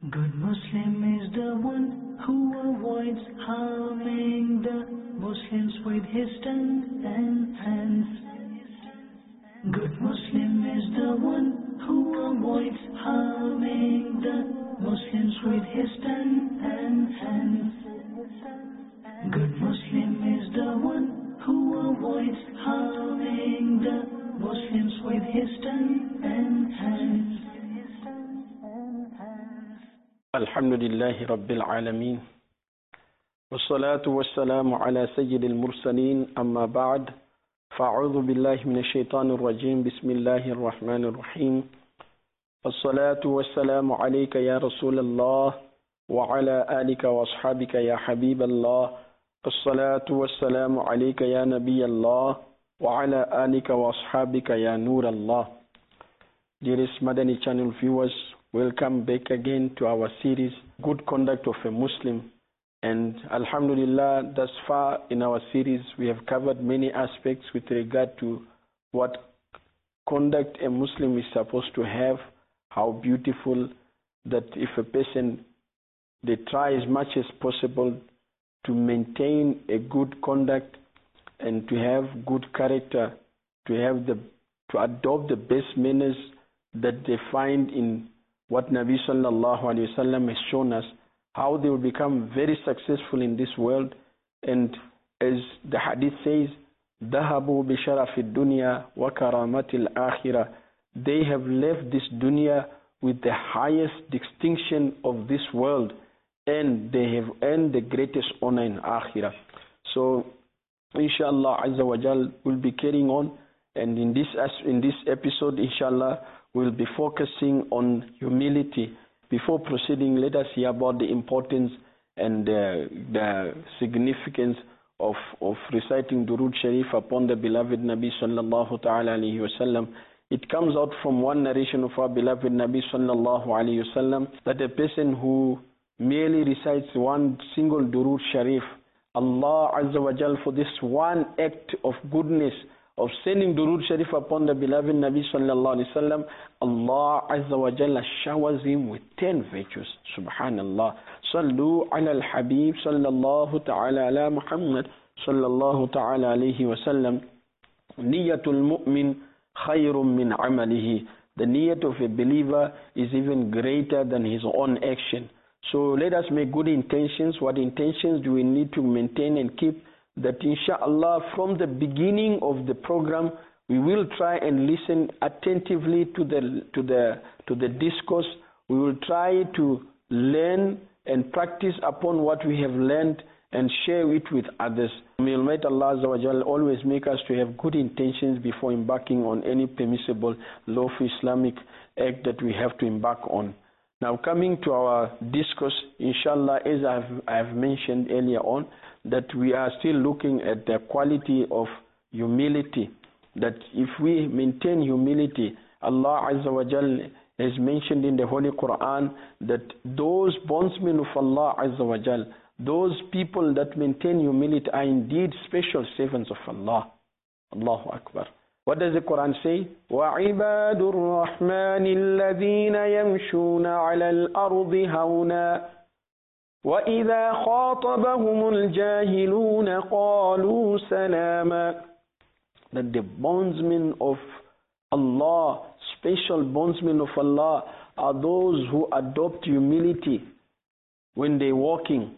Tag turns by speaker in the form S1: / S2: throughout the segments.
S1: Good Muslim is the one who avoids harming the Muslims with his tongue and hands. Good Muslim is the one who avoids harming the Muslims with his tongue and hands. Good Muslim is the one who avoids harming the Muslims with his tongue and hands.
S2: الحمد لله رب العالمين والصلاة والسلام على سيد المرسلين أما بعد فأعوذ بالله من الشيطان الرجيم بسم الله الرحمن الرحيم الصلاة والسلام عليك يا رسول الله وعلى آلك وأصحابك يا حبيب الله الصلاة والسلام عليك يا نبي الله وعلى آلك وأصحابك يا نور الله. Dearest Madani channel viewers, welcome back again to our series, Good Conduct of a Muslim. And Alhamdulillah, thus far in our series, we have covered many aspects with regard to what conduct a Muslim is supposed to have, how beautiful that if a person, they try as much as possible to maintain a good conduct and to have good character, to adopt the best manners that they find in what Nabi sallallahu alayhi wa sallam has shown us, how they will become very successful in this world. And as the hadith says, ذَهَبُوا بِشَرَفِ الدُّنْيَا وَكَرَامَةِ الْآخِرَةِ, they have left this dunya with the highest distinction of this world, and they have earned the greatest honor in akhirah. So inshallah azza wa jal will be carrying on, and in this episode inshallah we'll be focusing on humility. Before proceeding, let us hear about the importance and the significance of reciting Durood Sharif upon the beloved Nabi sallallahu ta'ala alayhi wa sallam. It comes out from one narration of our beloved Nabi sallallahu alayhi wa sallam that a person who merely recites one single Durood Sharif, Allah Azza wa Jal, for this one act of goodness of sending Durood Sharif upon the beloved Nabi sallallahu alayhi wa sallam, Allah Azza wa Jalla showers him with 10 virtues. Subhanallah. Sallu ala al-Habib sallallahu ta'ala ala Muhammad sallallahu ta'ala alayhi wa sallam. Niyatul mu'min khayrun min amalihi. The niyat of a believer is even greater than his own action. So let us make good intentions. What intentions do we need to maintain and keep? That inshallah from the beginning of the program we will try and listen attentively to the discourse. We will try to learn and practice upon what we have learned and share it with others. May Almighty Allah Azza wa Jal always make us to have good intentions before embarking on any permissible lawful Islamic act that we have to embark on. Now coming to our discourse, inshallah, as I have mentioned earlier on, that we are still looking at the quality of humility. That if we maintain humility, Allah Azza wa Jal has mentioned in the Holy Quran that those bondsmen of Allah Azza wa Jal, those people that maintain humility are indeed special servants of Allah. Allahu Akbar. What does the Quran say? وَعِبَادُ الرَّحْمَنِ الَّذِينَ يَمْشُونَ عَلَى الْأَرْضِ هَوْنًا وَإِذَا خَاطَبَهُمُ الْجَاهِلُونَ قَالُوا سَلَامًا. That the bondsmen of Allah, special bondsmen of Allah, are those who adopt humility when they're walking.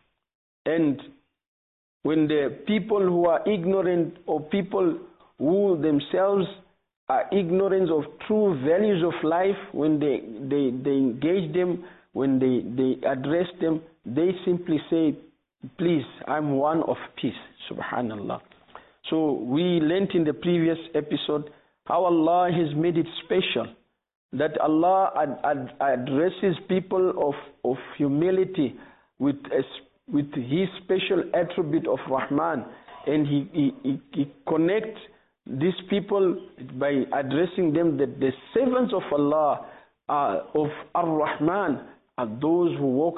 S2: And when the people who are ignorant, or people who themselves are ignorant of true values of life, when they engage them, when they address them, they simply say, please, I'm one of peace. Subhanallah. So we learnt in the previous episode how Allah has made it special, that Allah addresses people of humility with His special attribute of Rahman, and He connects these people by addressing them that the servants of Allah of Ar-Rahman are those who walk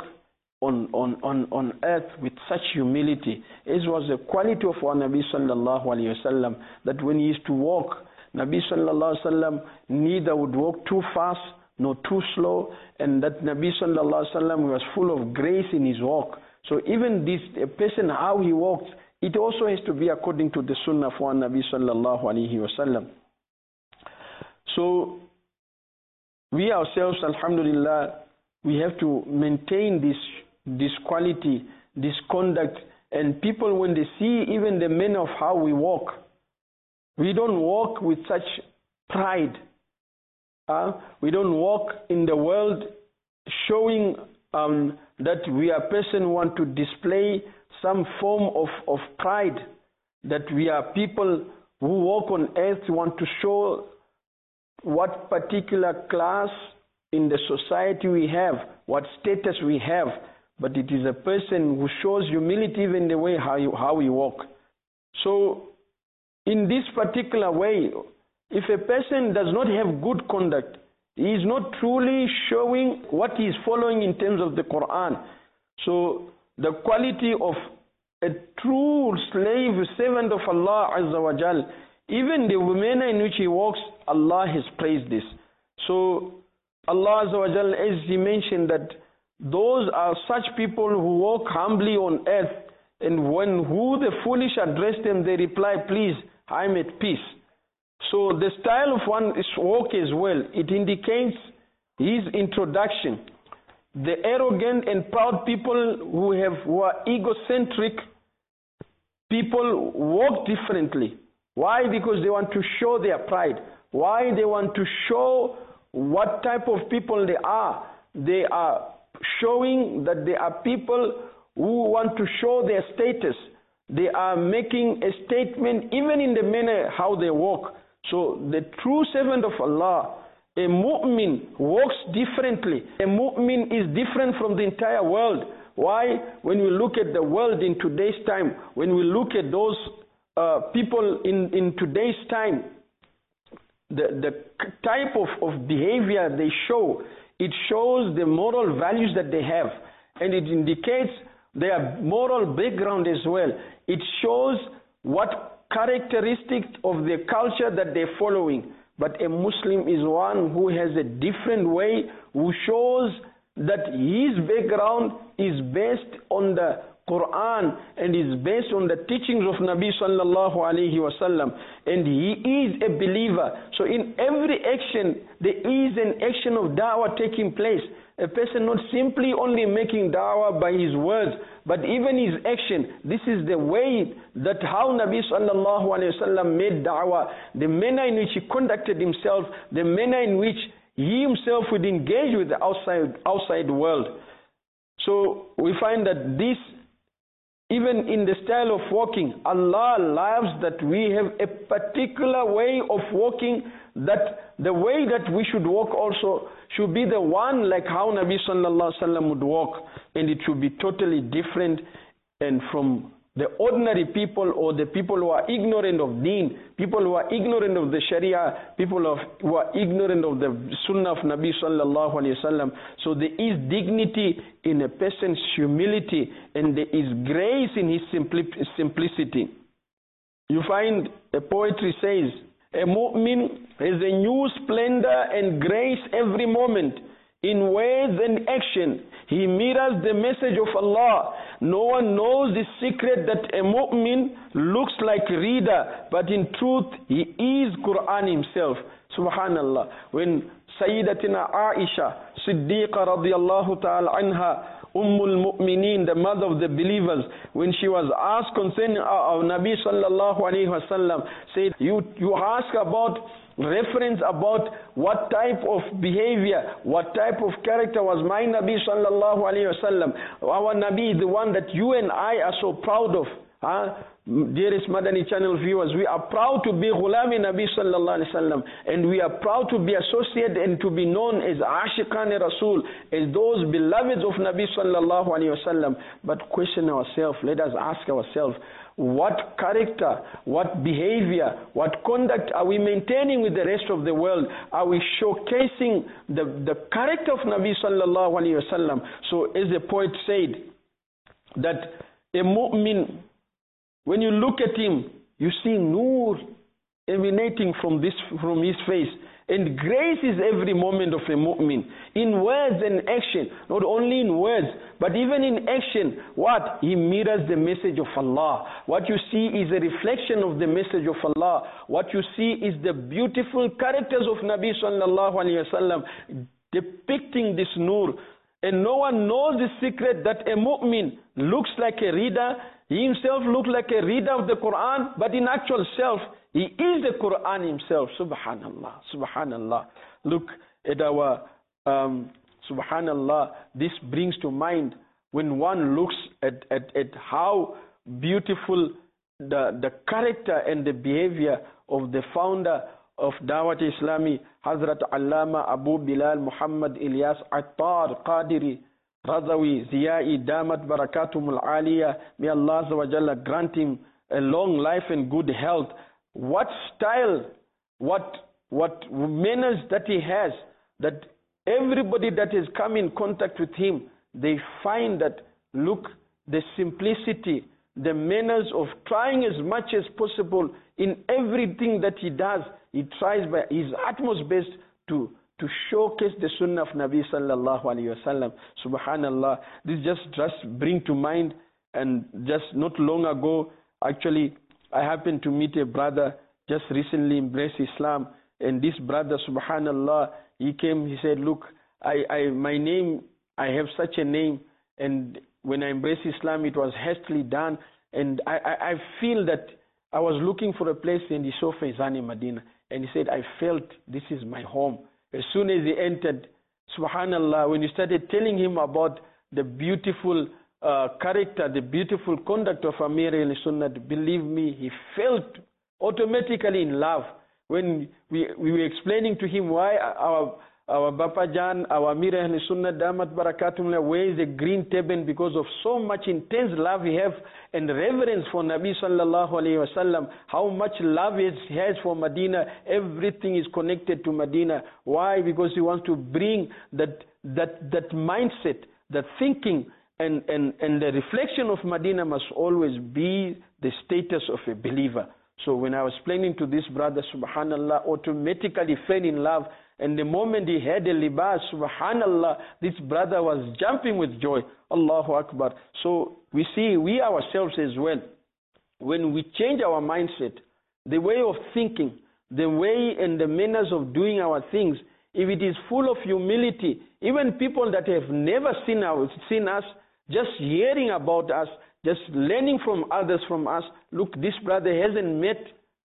S2: on earth with such humility. As was the quality of our Nabi sallallahu alayhi wa sallam, that when he used to walk, Nabi sallallahu alayhi wa sallam neither would walk too fast nor too slow, and that Nabi sallallahu alaihi wasallam was full of grace in his walk. So even this a person, how he walks, it also has to be according to the sunnah for Nabi sallallahu alaihi wasallam. So we ourselves, alhamdulillah, we have to maintain this quality, this conduct, and people, when they see even the manner of how we walk, we don't walk with such pride. We don't walk in the world showing that we are a person who want to display some form of pride, that we are people who walk on earth, want to show what particular class in the society we have, what status we have, but it is a person who shows humility even in the way how we walk. So in this particular way, if a person does not have good conduct, he is not truly showing what he is following in terms of the Quran. So the quality of a true slave, servant of Allah Azza wa Jal, even the manner in which he walks, Allah has praised this. So Allah Azza wa Jal, as he mentioned, that those are such people who walk humbly on earth, and when the foolish address them, they reply, please, I am at peace. So the style of one's walk as well, it indicates his introduction. The arrogant and proud people who are egocentric people walk differently. Why? Because they want to show their pride. Why? They want to show what type of people they are. They are showing that they are people who want to show their status. They are making a statement even in the manner how they walk. So the true servant of Allah, a mu'min, walks differently. A mu'min is different from the entire world. Why? When we look at the world in today's time, when we look at those people in today's time, the type of behavior they show, it shows the moral values that they have, and it indicates their moral background as well. It shows what characteristics of the culture that they're following. But a Muslim is one who has a different way, who shows that his background is based on the Quran and is based on the teachings of Nabi sallallahu alaihi wasallam, and he is a believer. So in every action there is an action of da'wah taking place. A person not simply only making da'wah by his words, but even his action. This is the way that how Nabi sallallahu alaihi wasallam made da'wah, the manner in which he conducted himself, the manner in which he himself would engage with the outside world. So we find that this, even in the style of walking, Allah loves that we have a particular way of walking, that the way that we should walk also should be the one like how Nabi sallallahu alaihi wasallam would walk, and it should be totally different and from the ordinary people or the people who are ignorant of deen, people who are ignorant of the Sharia, people who are ignorant of the Sunnah of Nabi sallallahu alaihi wasallam. So there is dignity in a person's humility, and there is grace in his simplicity. You find a poetry says, a mu'min has a new splendor and grace every moment. In words and action, he mirrors the message of Allah. No one knows the secret that a mu'min looks like reader, but in truth, he is Quran himself. Subhanallah. When Sayyidatina Aisha Siddiqa radiallahu ta'ala anha, Ummul Mu'mineen, the mother of the believers, when she was asked concerning our Nabi sallallahu alayhi wasallam, said, you ask about reference about what type of behavior, what type of character was my Nabi sallallahu alayhi wasallam. Our Nabi, the one that you and I are so proud of. Dearest Madani channel viewers, we are proud to be Ghulami Nabi sallallahu alayhi wasallam, and we are proud to be associated and to be known as Ashiqan Rasul, as those beloveds of Nabi sallallahu alayhi wasallam. But question ourselves, let us ask ourselves, what character, what behavior, what conduct are we maintaining with the rest of the world? Are we showcasing the character of Nabi sallallahu alayhi wasallam? So as the poet said, that a mu'min, when you look at him, you see nur emanating from his face. And grace is every moment of a mu'min, in words and action. Not only in words, but even in action. What? He mirrors the message of Allah. What you see is a reflection of the message of Allah. What you see is the beautiful characters of Nabi sallallahu alayhi wasallam depicting this nur. And no one knows the secret that a mu'min looks like a reader. He himself looks like a reader of the Quran, but in actual self, he is the Quran himself. Subhanallah, subhanallah. Look at our, subhanallah, this brings to mind when one looks at how beautiful the character and the behavior of the founder of Dawat Islami, Hazrat Allama Abu Bilal Muhammad Ilyas Attar Qadiri Razawi Ziyai Damat Barakatumul Aliyah. May Allah Azza wa Jalla grant him a long life and good health. What style, what manners that he has, that everybody that has come in contact with him, they find that, look, the simplicity, the manners of trying as much as possible in everything that he does. He tries by his utmost best to showcase the sunnah of Nabi sallallahu alayhi wasallam. Subhanallah. This just bring to mind, and just not long ago, actually, I happened to meet a brother just recently embraced Islam, and this brother, subhanallah, he came, he said, look, my name, I have such a name, and when I embraced Islam, it was hastily done, and I feel that I was looking for a place, and he saw Faizani Medina, and he said, I felt this is my home. As soon as he entered, subhanallah, when you started telling him about the beautiful character, the beautiful conduct of Amir al-Sunnah, believe me, he felt automatically in love. When we were explaining to him why our Bapa Jan, our Amir al-Sunnah, Damat Barakatumullah, wears a green turban, because of so much intense love he have and reverence for Nabi sallallahu alayhi wasallam, how much love he has for Medina. Everything is connected to Medina. Why? Because he wants to bring that mindset, that thinking, and the reflection of Medina must always be the status of a believer. So when I was explaining to this brother, subhanallah, automatically fell in love. And the moment he had a libas, subhanallah, this brother was jumping with joy. Allahu Akbar. So we see, we ourselves as well, when we change our mindset, the way of thinking, the way and the manners of doing our things, if it is full of humility, even people that have never seen us, just hearing about us, just learning from others from us. Look, this brother hasn't met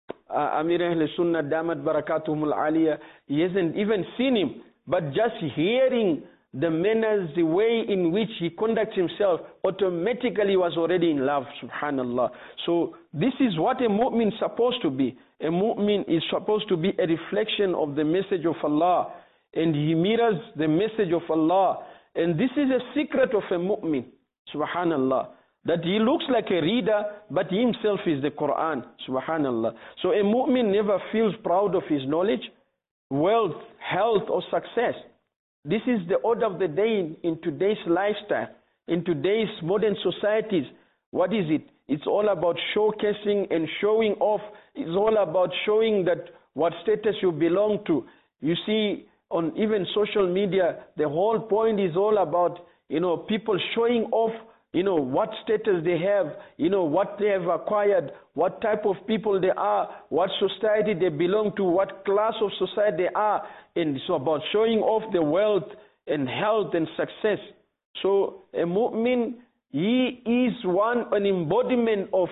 S2: Amir al-Sunnah Damat Barakatuhumul Aliyah. He hasn't even seen him, but just hearing the manners, the way in which he conducts himself, automatically was already in love, subhanallah. So this is what a mu'min is supposed to be. A mu'min is supposed to be a reflection of the message of Allah, and he mirrors the message of Allah. And this is a secret of a mu'min, subhanallah, that he looks like a reader, but he himself is the Quran, subhanallah. So a mu'min never feels proud of his knowledge, wealth, health, or success. This is the order of the day in today's lifestyle, in today's modern societies. What is it? It's all about showcasing and showing off. It's all about showing that what status you belong to. You see, on even social media, the whole point is all about, people showing off, what status they have, what they have acquired, what type of people they are, what society they belong to, what class of society they are. And it's about showing off the wealth and health and success. So a mu'min, he is an embodiment of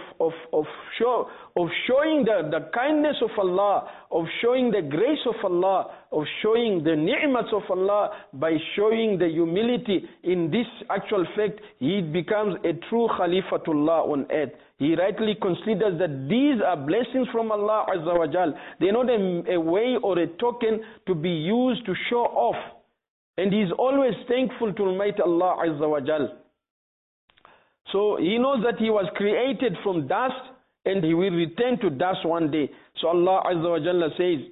S2: showing the kindness of Allah, of showing the grace of Allah, of showing the ni'mats of Allah, by showing the humility. In this actual fact, he becomes a true Khalifatullah on earth. He rightly considers that these are blessings from Allah Azza wa Jal. They're not a way or a token to be used to show off. And he is always thankful to Almighty Allah Azza wa Jal. So he knows that he was created from dust, and he will return to dust one day. So Allah Azza wa Jalla says,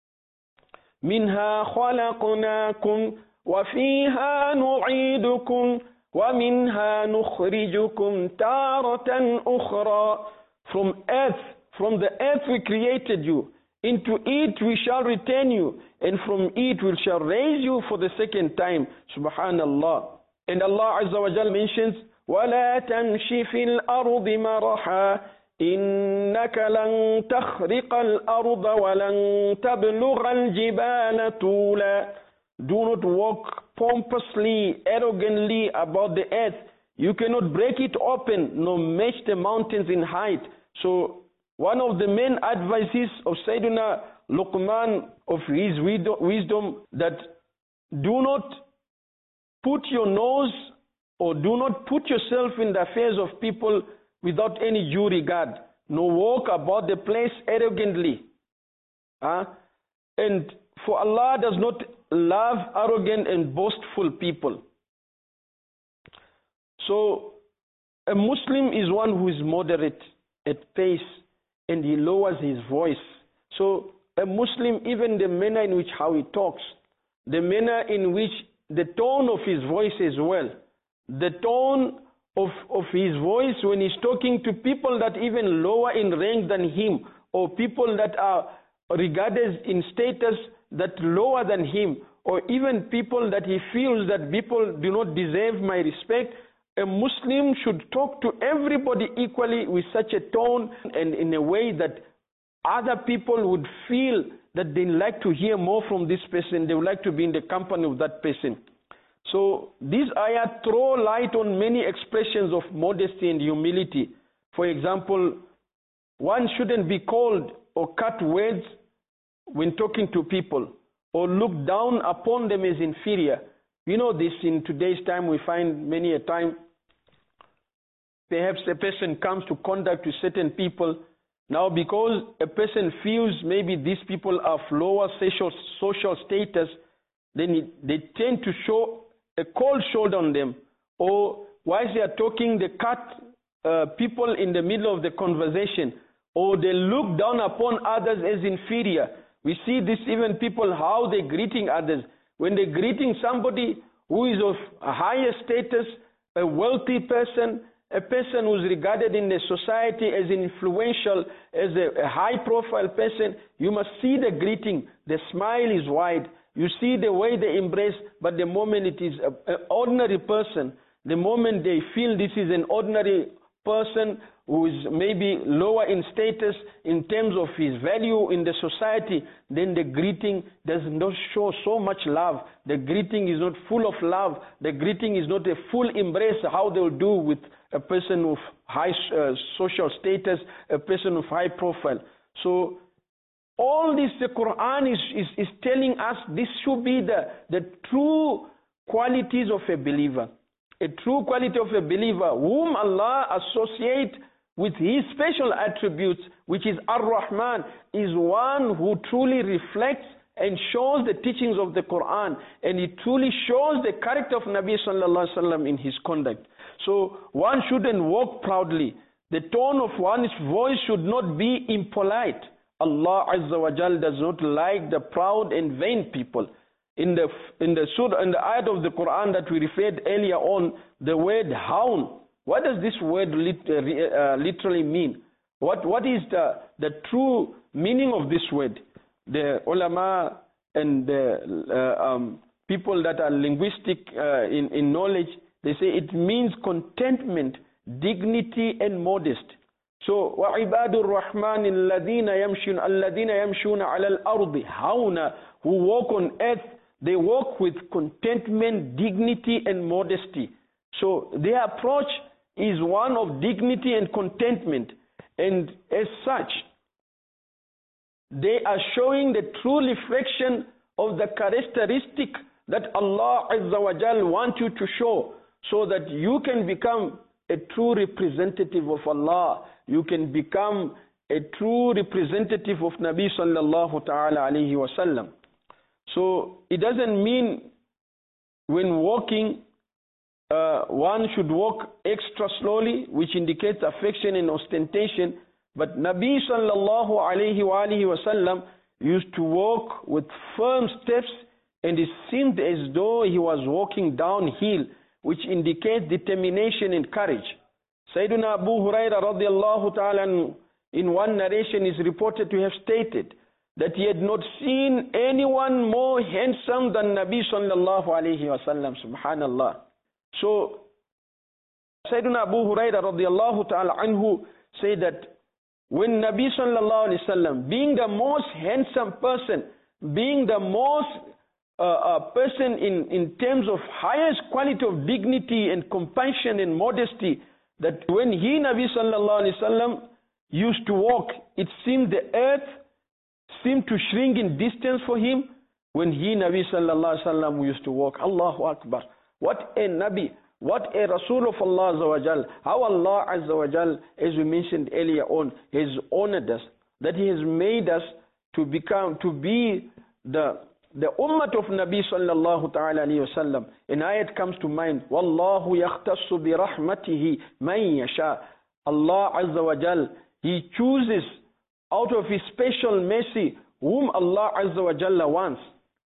S2: مِنْهَا خَلَقْنَاكُمْ وَفِيهَا نُعِيدُكُمْ وَمِنْهَا نُخْرِجُكُمْ تَارَةً أُخْرَى. From the earth we created you. Into it we shall return you, and from it we shall raise you for the second time. Subhanallah. And Allah Azza wa Jal mentions, وَلَا تَمْشِ فِي الْأَرْضِ مَرَحًا إِنَّكَ لَن تَخْرِقَ الْأَرْضَ وَلَن تَبْلُغَ الْجِبَالَ طُولًا. Do not walk pompously, arrogantly about the earth. You cannot break it open, nor match the mountains in height. So one of the main advices of Sayyidina Luqman of his wisdom, that do not put your nose or do not put yourself in the affairs of people without any due regard, nor walk about the place arrogantly. And for Allah does not love arrogant and boastful people. So a Muslim is one who is moderate at pace, and he lowers his voice. So a Muslim, even the manner in which how he talks, the manner in which the tone of his voice as well, the tone of his voice when he's talking to people that even lower in rank than him, or people that are regarded in status that lower than him, or even people that he feels that people do not deserve my respect. A Muslim should talk to everybody equally with such a tone and in a way that other people would feel that they like to hear more from this person, they would like to be in the company of that person. So these ayat throw light on many expressions of modesty and humility. For example, one shouldn't be called or cut words when talking to people, or look down upon them as inferior. You know this in today's time, we find many a time, perhaps a person comes to contact with certain people. Now because a person feels maybe these people are of lower social status, then they tend to show a cold shoulder on them. Or whilst they are talking, they cut people in the middle of the conversation. Or they look down upon others as inferior. We see this even people, how they're greeting others. When they're greeting somebody who is of a higher status, a wealthy person, a person who's regarded in the society as influential, as a high-profile person, you must see the greeting. The smile is wide. You see the way they embrace, but the moment it is an ordinary person, the moment they feel this is an ordinary person who is maybe lower in status in terms of his value in the society, then the greeting does not show so much love. The greeting is not full of love. The greeting is not a full embrace, how they will do with a person of high social status, a person of high profile. So all this, the Quran is telling us this should be the true qualities of a believer. A true quality of a believer whom Allah associates with his special attributes, which is Ar-Rahman, is one who truly reflects and shows the teachings of the Quran, and it truly shows the character of Nabi sallallahu alaihi wasallam in his conduct. So one shouldn't walk proudly. The tone of one's voice should not be impolite. Allah Azza wa Jal does not like the proud and vain people. In the ayat of the Quran that we referred earlier on, the word haun, what does this word literally mean? What is the true meaning of this word? The ulama and the people that are linguistic in knowledge, they say it means contentment, dignity and modest. So وَعِبَادُ الرَّحْمَنِ الَّذِينَ يَمْشُونَ عَلَى الْأَرْضِ هَوْنًا, who walk on earth, they walk with contentment, dignity and modesty. So their approach is one of dignity and contentment, and as such they are showing the true reflection of the characteristic that Allah Azza wa Jal wants you to show, so that you can become a true representative of Allah. You can become a true representative of Nabi sallallahu ta'ala alayhi wa sallam. So it doesn't mean when walking one should walk extra slowly, which indicates affection and ostentation. But Nabi sallallahu alayhi wa sallam used to walk with firm steps, and it seemed as though he was walking downhill, which indicates determination and courage. Sayyidina Abu Hurairah radiallahu ta'ala in one narration is reported to have stated that he had not seen anyone more handsome than Nabi sallallahu alayhi wa sallam. Subhanallah. So Sayyidina Abu Hurairah radiallahu ta'ala anhu said that when Nabi sallallahu alayhi wa sallam, being the most handsome person, being the most person in terms of highest quality of dignity and compassion and modesty, that when he, Nabi sallallahu alayhi wa sallam, used to walk, it seemed the earth seemed to shrink in distance for him when he, Nabi sallallahu alaihi wasallam, used to walk. Allahu Akbar. What a Nabi, what a Rasul of Allah Azza wa Jal. How Allah Azza wa Jal, as we mentioned earlier on, has honored us, that He has made us to be the ummah of Nabi sallallahu ta'ala alayhi wa sallam. An ayat comes to mind, Wallahu yakhtassu bi rahmatihi man yasha. Allah Azza wa Jal, He chooses out of His special mercy whom Allah Azza wa Jalla wants,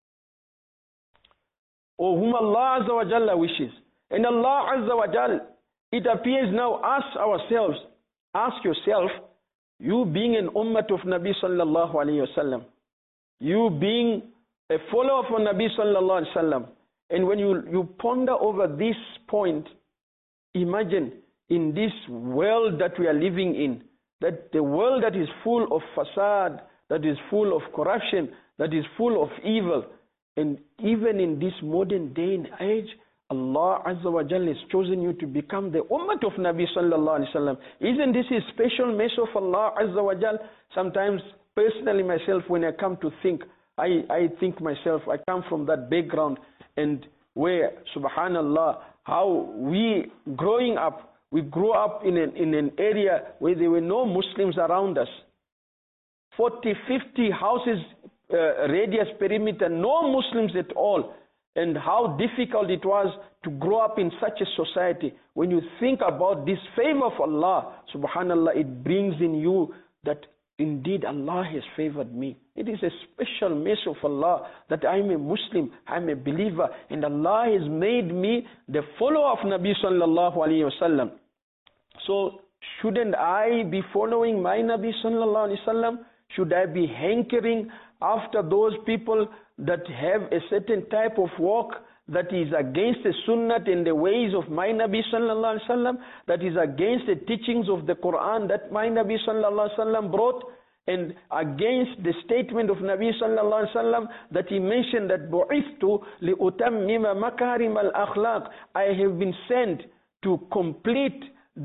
S2: or whom Allah Azza wa Jalla wishes. And Allah Azza wa Jalla, it appears now, ask yourself, you being an ummah of Nabi sallallahu alayhi wa sallam, you being a follower of Nabi sallallahu alayhi wa sallam, and when you ponder over this point, imagine in this world that we are living in, that the world that is full of fasad, that is full of corruption, that is full of evil, and even in this modern day and age, Allah Azza wa Jalla has chosen you to become the ummah of Nabi sallallahu alaihi wasallam. Isn't this a special mercy of Allah Azza wa Jalla? Sometimes, personally myself, when I come to think, I think myself, I come from that background, and where, subhanallah, how we growing up, we grew up in an area where there were no Muslims around us. 40, 50 houses, radius perimeter, no Muslims at all. And how difficult it was to grow up in such a society. When you think about this favor of Allah, subhanallah, it brings in you that indeed Allah has favored me. It is a special mercy of Allah that I am a Muslim, I am a believer, and Allah has made me the follower of Nabi sallallahu alayhi wa sallam. So shouldn't I be following my Nabi sallallahu alayhi wa sallam? Should I be hankering after those people that have a certain type of walk that is against the sunnah and the ways of my Nabi sallallahu alaihi wasallam, that is against the teachings of the Quran that my Nabi sallallahu alaihi wasallam brought, and against the statement of Nabi sallallahu alaihi wasallam that he mentioned that bu'ithtu li'utammima makarim al-akhlaq, I have been sent to complete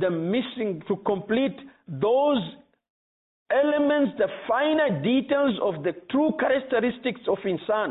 S2: those elements, the finer details of the true characteristics of insan.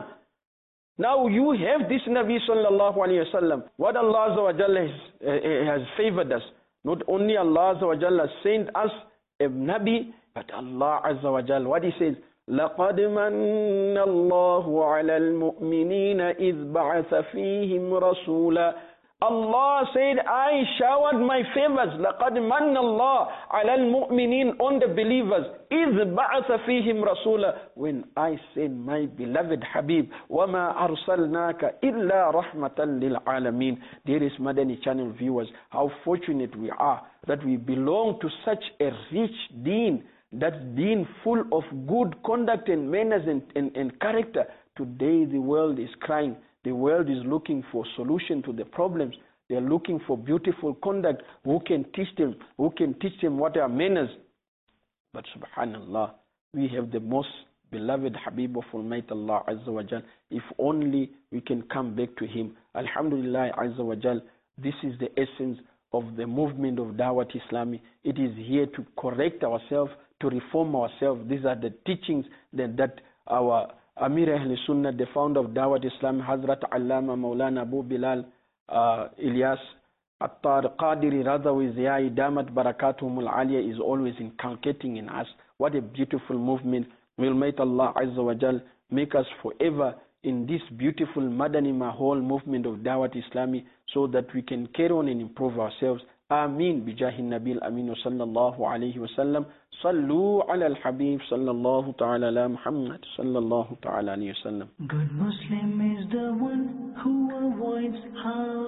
S2: Now you have this Nabi sallallahu alayhi wa sallam. What Allah Azza wa Jalla has favored us. Not only Allah Azza wa Jalla sent us a Nabi, but Allah Azza wa Jalla, what He says, لَقَدْ مَنَّ اللَّهُ عَلَى الْمُؤْمِنِينَ إِذْ بَعَثَ فِيهِمْ رَسُولًا. Allah said, I showered my favors. لَقَدْ مَنَّ اللَّهُ عَلَى الْمُؤْمِنِينَ, on the believers. إِذْ بَعَثَ فِيهِمْ رَسُولًا, when I send my beloved Habib. وَمَا أَرْسَلْنَاكَ إِلَّا رَحْمَةً لِلْعَالَمِينَ. Dearest Madani channel viewers, how fortunate we are that we belong to such a rich deen, that deen full of good conduct and manners and character. Today the world is crying. The world is looking for solution to the problems. They are looking for beautiful conduct. Who can teach them? Who can teach them what are manners? But subhanallah, we have the most beloved Habib of Almighty Allah Azza wa Jal. If only we can come back to Him. Alhamdulillah Azza wa Jal. This is the essence of the movement of Dawat Islami. It is here to correct ourselves, to reform ourselves. These are the teachings that our Amir Ahl Sunnah, the founder of Dawat Islam, Hazrat Allama Maulana Abu Bilal Ilyas Attar Qadiri Radawi Ziyai Damat Barakatuhumul Aliyah is always inculcating in us. What a beautiful movement. Will make Allah Azza wa Jal make us forever in this beautiful Madani Mahol movement of Dawat Islami, so that we can carry on and improve ourselves. Ameen bijahi Nabil Amin sallallahu alayhi wa sallam. Sallu ala al-Habib sallallahu ta'ala ala Muhammad sallallahu ta'ala alayhi wa sallam.
S1: Good Muslim is the one who avoids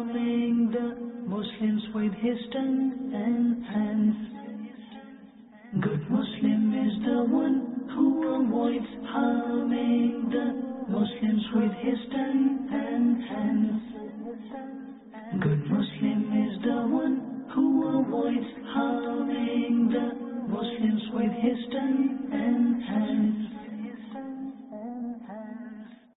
S1: harming the Muslims with his tongue and hands. Good Muslim is the one who avoids harming the Muslims with his tongue and hands. Good Muslim is the one who avoids harming the Muslims with his tongue and hands.